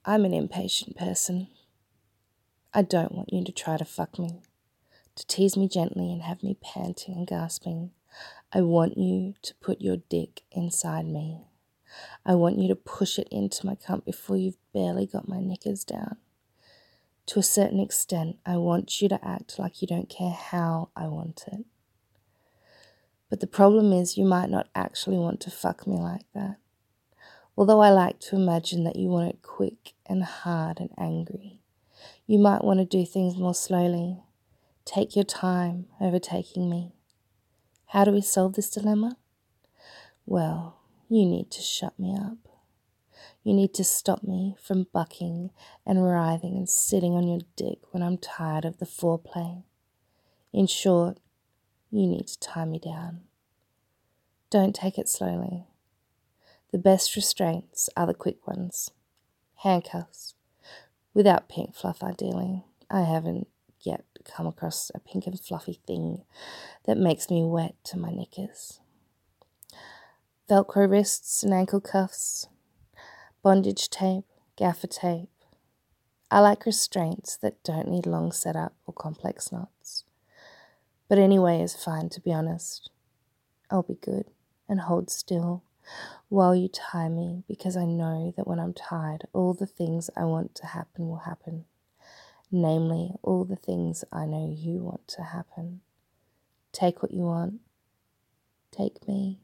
I'm an impatient person. I don't want you to try to fuck me, to tease me gently and have me panting and gasping. I want you to put your dick inside me. I want you to push it into my cunt before you've barely got my knickers down. To a certain extent, I want you to act like you don't care how I want it. But the problem is you might not actually want to fuck me like that. Although I like to imagine that you want it quick and hard and angry. You might want to do things more slowly. Take your time overtaking me. How do we solve this dilemma? Well, you need to shut me up. You need to stop me from bucking and writhing and sitting on your dick when I'm tired of the foreplay. In short, you need to tie me down. Don't take it slowly. The best restraints are the quick ones. Handcuffs. Without pink fluff, ideally. I haven't yet come across a pink and fluffy thing that makes me wet to my knickers. Velcro wrists and ankle cuffs. Bondage tape, gaffer tape. I like restraints that don't need long setup or complex knots. But any way is fine, to be honest. I'll be good and hold still while you tie me, because I know that when I'm tied, all the things I want to happen will happen. Namely, all the things I know you want to happen. Take what you want. Take me.